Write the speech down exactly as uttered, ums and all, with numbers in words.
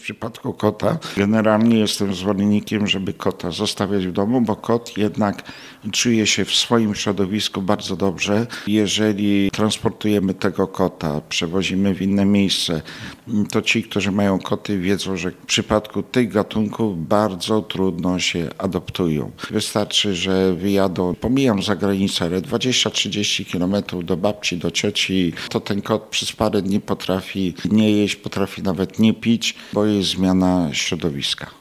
W przypadku kota generalnie jestem zwolennikiem, żeby kota zostawiać w domu, bo kot jednak czuje się w swoim środowisku bardzo dobrze. Jeżeli transportujemy tego kota, przewozimy w inne miejsce, to ci, którzy mają koty, wiedzą, że w przypadku tych gatunków bardzo trudno się adoptują. Wystarczy, że wyjadą, pomijam za granicę, ale dwadzieścia trzydzieści kilometrów do babci, do cioci, to ten kot przez parę dni potrafi nie jeść, potrafi nawet nie pić, bo jest zmiana środowiska.